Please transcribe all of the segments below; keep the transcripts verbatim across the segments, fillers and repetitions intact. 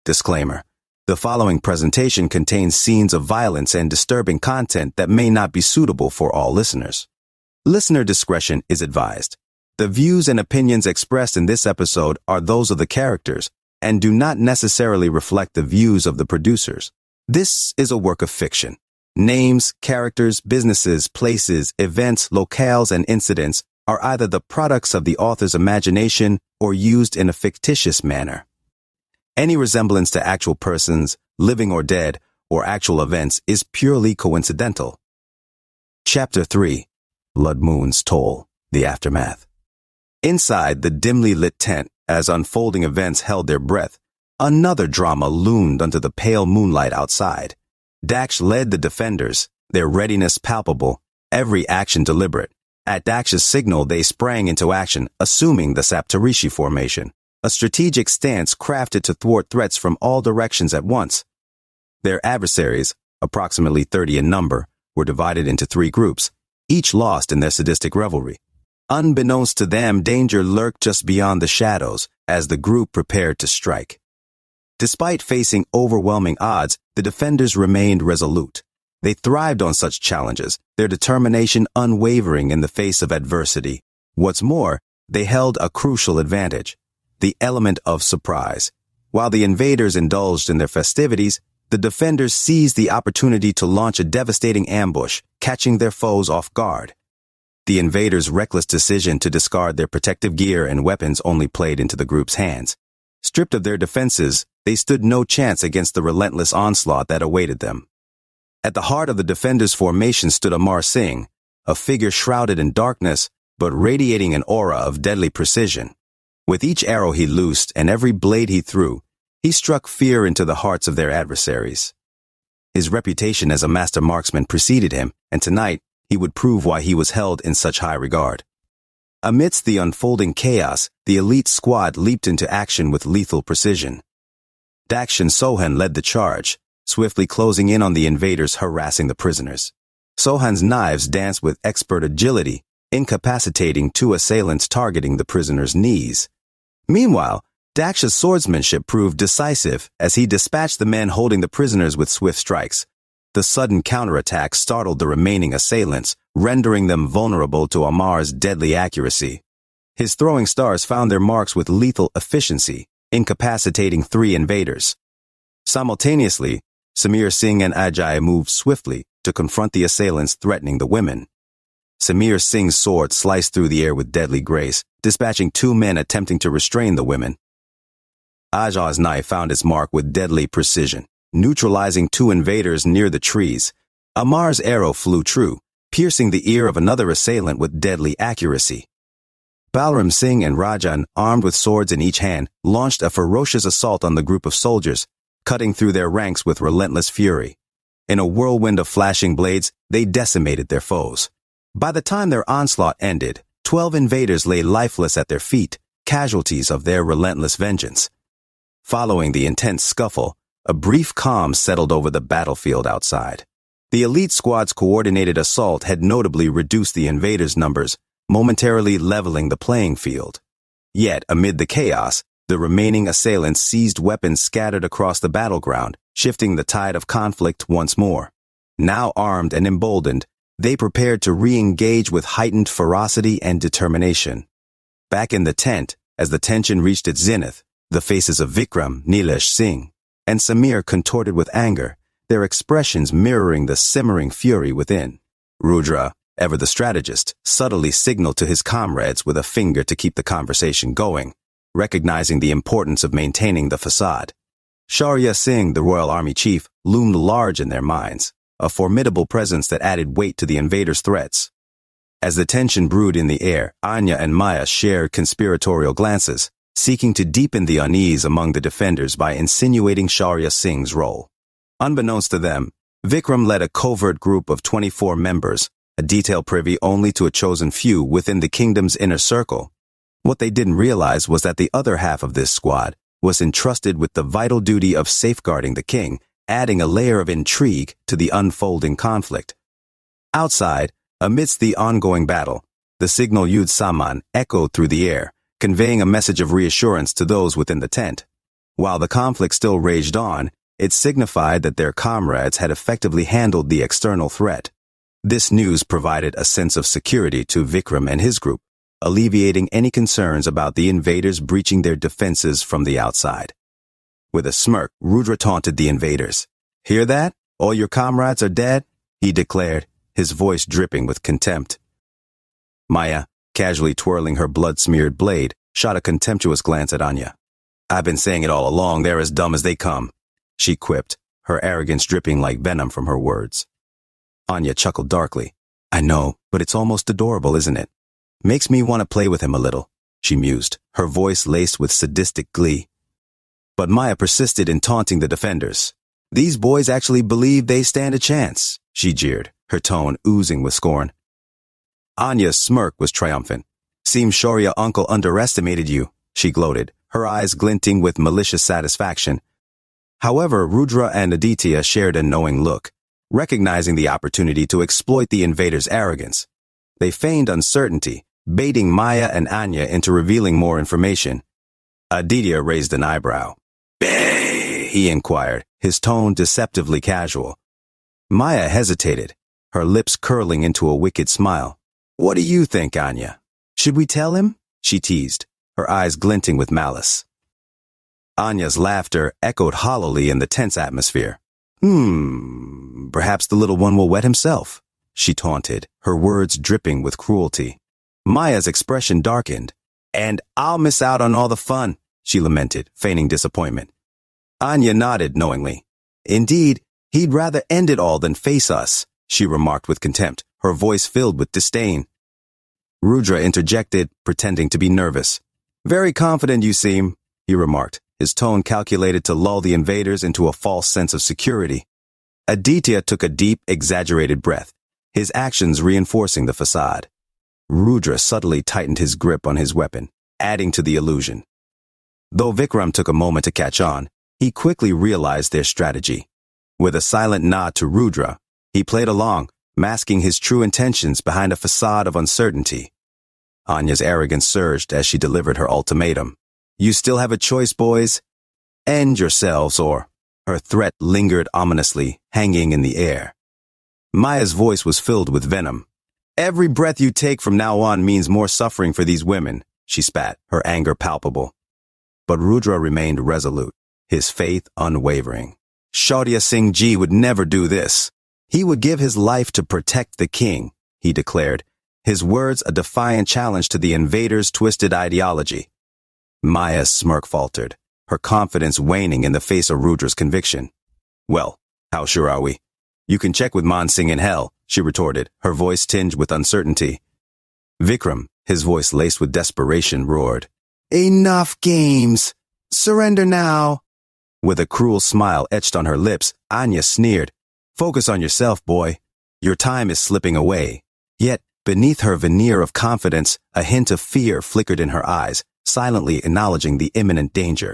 Disclaimer. The following presentation contains scenes of violence and disturbing content that may not be suitable for all listeners. Listener discretion is advised. The views and opinions expressed in this episode are those of the characters and do not necessarily reflect the views of the producers. This is a work of fiction. Names, characters, businesses, places, events, locales, and incidents are either the products of the author's imagination or used in a fictitious manner. Any resemblance to actual persons, living or dead, or actual events is purely coincidental. Chapter three. Blood Moon's Toll, The Aftermath. Inside the dimly lit tent, as unfolding events held their breath, another drama loomed under the pale moonlight outside. Daksh led the defenders, their readiness palpable, every action deliberate. At Daksh's signal, they sprang into action, assuming the Saptarishi formation, a strategic stance crafted to thwart threats from all directions at once. Their adversaries, approximately thirty in number, were divided into three groups, each lost in their sadistic revelry. Unbeknownst to them, danger lurked just beyond the shadows as the group prepared to strike. Despite facing overwhelming odds, the defenders remained resolute. They thrived on such challenges, their determination unwavering in the face of adversity. What's more, they held a crucial advantage, the element of surprise. While the invaders indulged in their festivities, the defenders seized the opportunity to launch a devastating ambush, catching their foes off guard. The invaders' reckless decision to discard their protective gear and weapons only played into the group's hands. Stripped of their defenses, they stood no chance against the relentless onslaught that awaited them. At the heart of the defenders' formation stood Amar Singh, a figure shrouded in darkness, but radiating an aura of deadly precision. With each arrow he loosed and every blade he threw, he struck fear into the hearts of their adversaries. His reputation as a master marksman preceded him, and tonight he would prove why he was held in such high regard. Amidst the unfolding chaos, the elite squad leaped into action with lethal precision. Daksh and Sohan led the charge, swiftly closing in on the invaders harassing the prisoners. Sohan's knives danced with expert agility, incapacitating two assailants targeting the prisoners' knees. Meanwhile, Daksh's swordsmanship proved decisive as he dispatched the men holding the prisoners with swift strikes. The sudden counterattack startled the remaining assailants, rendering them vulnerable to Amar's deadly accuracy. His throwing stars found their marks with lethal efficiency, incapacitating three invaders. Simultaneously, Samir Singh and Ajay moved swiftly to confront the assailants threatening the women. Samir Singh's sword sliced through the air with deadly grace, dispatching two men attempting to restrain the women. Ajay's knife found its mark with deadly precision, neutralizing two invaders near the trees. Amar's arrow flew true, piercing the ear of another assailant with deadly accuracy. Balram Singh and Rajan, armed with swords in each hand, launched a ferocious assault on the group of soldiers, cutting through their ranks with relentless fury. In a whirlwind of flashing blades, they decimated their foes. By the time their onslaught ended, twelve invaders lay lifeless at their feet, casualties of their relentless vengeance. Following the intense scuffle, a brief calm settled over the battlefield outside. The elite squad's coordinated assault had notably reduced the invaders' numbers, momentarily leveling the playing field. Yet, amid the chaos, the remaining assailants seized weapons scattered across the battleground, shifting the tide of conflict once more. Now armed and emboldened, they prepared to re-engage with heightened ferocity and determination. Back in the tent, as the tension reached its zenith, the faces of Vikram, Nilesh Singh, and Samir contorted with anger, their expressions mirroring the simmering fury within. Rudra, ever the strategist, subtly signaled to his comrades with a finger to keep the conversation going, recognizing the importance of maintaining the facade. Shaurya Singh, the royal army chief, loomed large in their minds, a formidable presence that added weight to the invaders' threats. As the tension brewed in the air, Anya and Maya shared conspiratorial glances, seeking to deepen the unease among the defenders by insinuating Shaurya Singh's role. Unbeknownst to them, Vikram led a covert group of twenty-four members, a detail privy only to a chosen few within the kingdom's inner circle. What they didn't realize was that the other half of this squad was entrusted with the vital duty of safeguarding the king, adding a layer of intrigue to the unfolding conflict. Outside, amidst the ongoing battle, the signal Yud Saman echoed through the air, conveying a message of reassurance to those within the tent. While the conflict still raged on, it signified that their comrades had effectively handled the external threat. This news provided a sense of security to Vikram and his group, alleviating any concerns about the invaders breaching their defenses from the outside. With a smirk, Rudra taunted the invaders. "Hear that? All your comrades are dead?" he declared, his voice dripping with contempt. Maya, casually twirling her blood-smeared blade, shot a contemptuous glance at Anya. "I've been saying it all along, they're as dumb as they come," she quipped, her arrogance dripping like venom from her words. Anya chuckled darkly. "I know, but it's almost adorable, isn't it? Makes me want to play with him a little," she mused, her voice laced with sadistic glee. But Maya persisted in taunting the defenders. "These boys actually believe they stand a chance," she jeered, her tone oozing with scorn. Anya's smirk was triumphant. "Seems Shaurya uncle underestimated you," she gloated, her eyes glinting with malicious satisfaction. However, Rudra and Aditya shared a knowing look, recognizing the opportunity to exploit the invaders' arrogance. They feigned uncertainty, baiting Maya and Anya into revealing more information. Aditya raised an eyebrow. "Bah," he inquired, his tone deceptively casual. Maya hesitated, her lips curling into a wicked smile. "What do you think, Anya? Should we tell him?" she teased, her eyes glinting with malice. Anya's laughter echoed hollowly in the tense atmosphere. Hmm, perhaps the little one will wet himself," she taunted, her words dripping with cruelty. Maya's expression darkened. "And I'll miss out on all the fun," she lamented, feigning disappointment. Anya nodded knowingly. "Indeed, he'd rather end it all than face us," she remarked with contempt, her voice filled with disdain. Rudra interjected, pretending to be nervous. "Very confident you seem," he remarked, his tone calculated to lull the invaders into a false sense of security. Aditya took a deep, exaggerated breath, his actions reinforcing the facade. Rudra subtly tightened his grip on his weapon, adding to the illusion. Though Vikram took a moment to catch on, he quickly realized their strategy. With a silent nod to Rudra, he played along, masking his true intentions behind a facade of uncertainty. Anya's arrogance surged as she delivered her ultimatum. "You still have a choice, boys. End yourselves, or—" Her threat lingered ominously, hanging in the air. Maya's voice was filled with venom. "Every breath you take from now on means more suffering for these women," she spat, her anger palpable. But Rudra remained resolute, his faith unwavering. "Shaurya Singh Ji would never do this. He would give his life to protect the king," he declared, his words a defiant challenge to the invaders' twisted ideology. Maya's smirk faltered, her confidence waning in the face of Rudra's conviction. "Well, how sure are we? You can check with Man Singh in hell," she retorted, her voice tinged with uncertainty. Vikram, his voice laced with desperation, roared, "Enough games! Surrender now!" With a cruel smile etched on her lips, Anya sneered, "Focus on yourself, boy. Your time is slipping away." Yet, beneath her veneer of confidence, a hint of fear flickered in her eyes, silently acknowledging the imminent danger.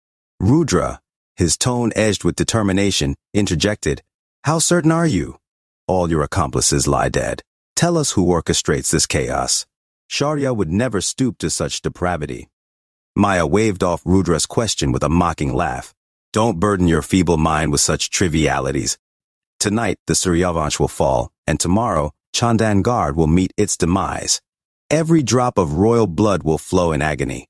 Rudra, his tone edged with determination, interjected, "How certain are you? All your accomplices lie dead. Tell us who orchestrates this chaos. Shaurya would never stoop to such depravity." Maya waved off Rudra's question with a mocking laugh. "Don't burden your feeble mind with such trivialities. Tonight, the Suryavansh will fall, and tomorrow, Chandangarh will meet its demise. Every drop of royal blood will flow in agony."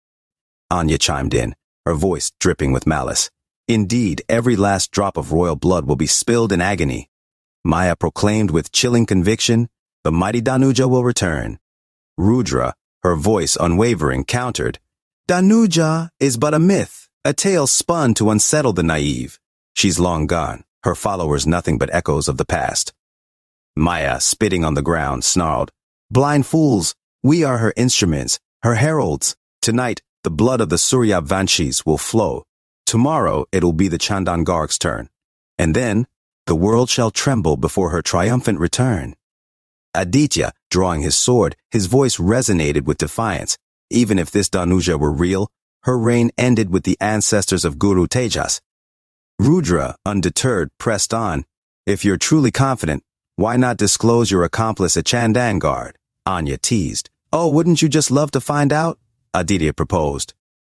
Anya chimed in, her voice dripping with malice. "Indeed, every last drop of royal blood will be spilled in agony." Maya proclaimed with chilling conviction, "The mighty Danuja will return." Rudra, her voice unwavering, countered, "Danuja is but a myth, a tale spun to unsettle the naive. She's long gone, her followers nothing but echoes of the past." Maya, spitting on the ground, snarled, "Blind fools, we are her instruments, her heralds. Tonight, the blood of the Suryavanshis will flow. Tomorrow, it'll be the Chandangarh's turn. And then, the world shall tremble before her triumphant return." Aditya, drawing his sword, his voice resonated with defiance. Even if this Danuja were real, her reign ended with the ancestors of Guru Tejas. Rudra, undeterred, pressed on. "If you're truly confident, why not disclose your accomplice at Chandangarh?" Anya teased. "Oh, wouldn't you just love to find out?" Aditya proposed.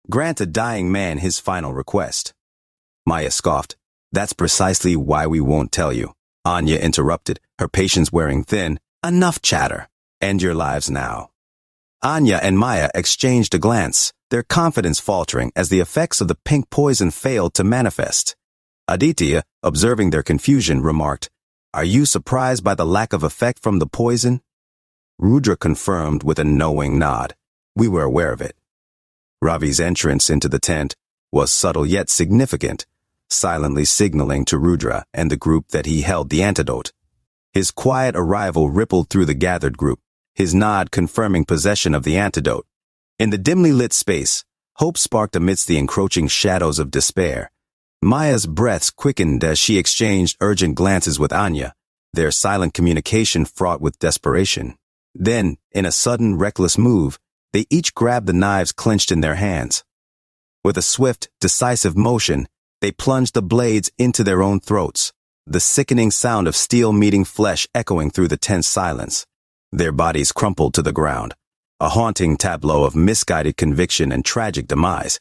Grant a dying man his final request. Maya scoffed. That's precisely why we won't tell you. Anya interrupted, her patience wearing thin. Enough chatter. End your lives now. Anya and Maya exchanged a glance, their confidence faltering as the effects of the pink poison failed to manifest. Aditya, observing their confusion, remarked, Are you surprised by the lack of effect from the poison? Rudra confirmed with a knowing nod. We were aware of it. Ravi's entrance into the tent was subtle yet significant, silently signaling to Rudra and the group that he held the antidote. His quiet arrival rippled through the gathered group, his nod confirming possession of the antidote. In the dimly lit space, hope sparked amidst the encroaching shadows of despair. Maya's breaths quickened as she exchanged urgent glances with Anya, their silent communication fraught with desperation. Then, in a sudden, reckless move, they each grabbed the knives clenched in their hands. With a swift, decisive motion, they plunged the blades into their own throats, the sickening sound of steel meeting flesh echoing through the tense silence. Their bodies crumpled to the ground, a haunting tableau of misguided conviction and tragic demise.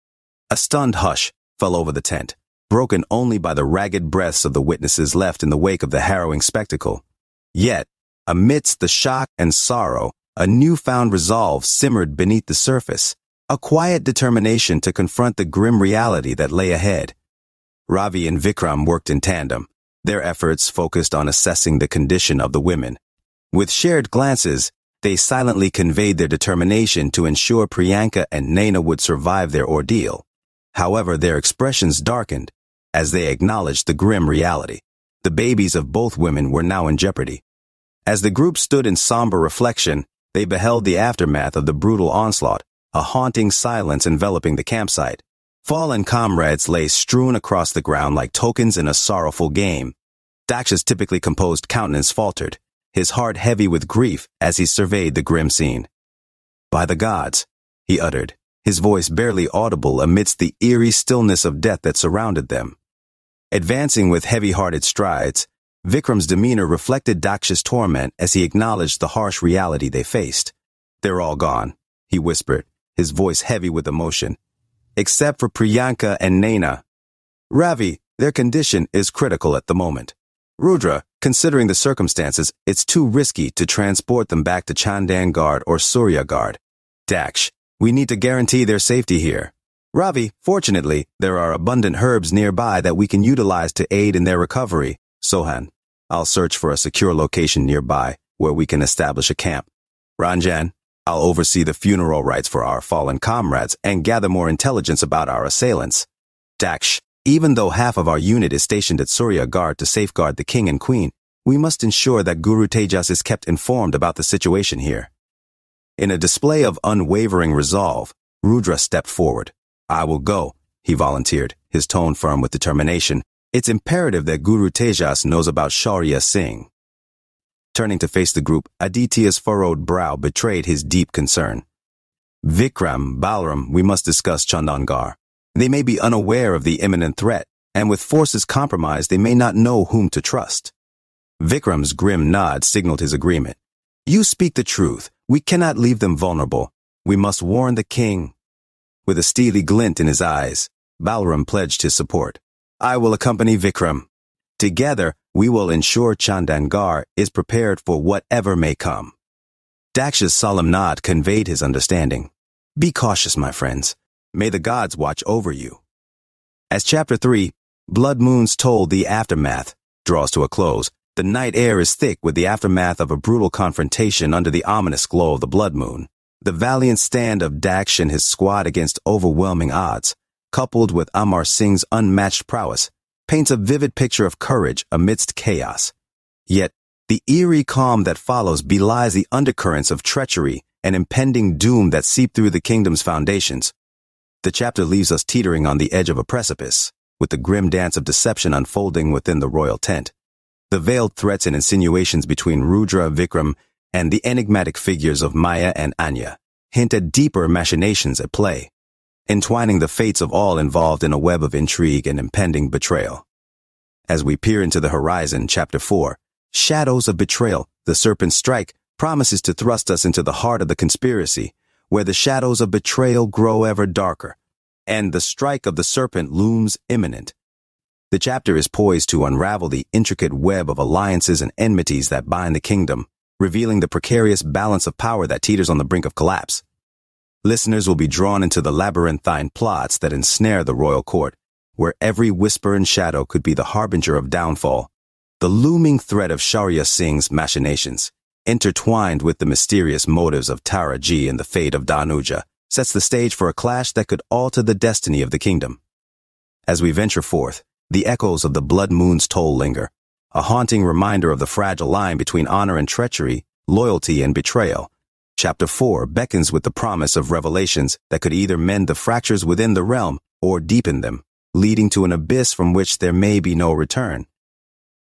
A stunned hush fell over the tent, broken only by the ragged breaths of the witnesses left in the wake of the harrowing spectacle. Yet, amidst the shock and sorrow, a newfound resolve simmered beneath the surface, a quiet determination to confront the grim reality that lay ahead. Ravi and Vikram worked in tandem, their efforts focused on assessing the condition of the women. With shared glances, they silently conveyed their determination to ensure Priyanka and Naina would survive their ordeal. However, their expressions darkened as they acknowledged the grim reality. The babies of both women were now in jeopardy. As the group stood in somber reflection, they beheld the aftermath of the brutal onslaught, a haunting silence enveloping the campsite. Fallen comrades lay strewn across the ground like tokens in a sorrowful game. Daksha's typically composed countenance faltered, his heart heavy with grief as he surveyed the grim scene. By the gods, he uttered, his voice barely audible amidst the eerie stillness of death that surrounded them. Advancing with heavy-hearted strides, Vikram's demeanor reflected Daksha's torment as he acknowledged the harsh reality they faced. They're all gone, he whispered, his voice heavy with emotion. Except for Priyanka and Naina. Ravi, their condition is critical at the moment. Rudra, considering the circumstances, it's too risky to transport them back to Chandangarh or Suryagarh. Daksh, we need to guarantee their safety here. Ravi, fortunately, there are abundant herbs nearby that we can utilize to aid in their recovery. Sohan, I'll search for a secure location nearby where we can establish a camp. Ranjan, I'll oversee the funeral rites for our fallen comrades and gather more intelligence about our assailants. Daksh, even though half of our unit is stationed at Suryagarh to safeguard the king and queen, we must ensure that Guru Tejas is kept informed about the situation here. In a display of unwavering resolve, Rudra stepped forward. I will go, he volunteered, his tone firm with determination. It's imperative that Guru Tejas knows about Shaurya Singh. Turning to face the group, Aditya's furrowed brow betrayed his deep concern. Vikram, Balaram, we must discuss Chandangarh. They may be unaware of the imminent threat, and with forces compromised, they may not know whom to trust. Vikram's grim nod signaled his agreement. You speak the truth. We cannot leave them vulnerable. We must warn the king. With a steely glint in his eyes, Balaram pledged his support. I will accompany Vikram. Together, we will ensure Chandangarh is prepared for whatever may come. Daksha's solemn nod conveyed his understanding. Be cautious, my friends. May the gods watch over you. As Chapter three, Blood Moons Told the Aftermath, draws to a close, the night air is thick with the aftermath of a brutal confrontation under the ominous glow of the blood moon. The valiant stand of Daksh and his squad against overwhelming odds, coupled with Amar Singh's unmatched prowess, paints a vivid picture of courage amidst chaos. Yet, the eerie calm that follows belies the undercurrents of treachery and impending doom that seep through the kingdom's foundations. The chapter leaves us teetering on the edge of a precipice, with the grim dance of deception unfolding within the royal tent. The veiled threats and insinuations between Rudra, Vikram, and the enigmatic figures of Maya and Anya hint at deeper machinations at play, entwining the fates of all involved in a web of intrigue and impending betrayal. As we peer into the horizon, Chapter four, Shadows of Betrayal, the Serpent's Strike, promises to thrust us into the heart of the conspiracy, where the shadows of betrayal grow ever darker, and the strike of the serpent looms imminent. The chapter is poised to unravel the intricate web of alliances and enmities that bind the kingdom, revealing the precarious balance of power that teeters on the brink of collapse. Listeners will be drawn into the labyrinthine plots that ensnare the royal court, where every whisper and shadow could be the harbinger of downfall. The looming threat of Shaurya Singh's machinations, intertwined with the mysterious motives of Tara Ji and the fate of Dhanuja, sets the stage for a clash that could alter the destiny of the kingdom. As we venture forth, the echoes of the blood moon's toll linger, a haunting reminder of the fragile line between honor and treachery, loyalty and betrayal. Chapter four beckons with the promise of revelations that could either mend the fractures within the realm or deepen them, leading to an abyss from which there may be no return.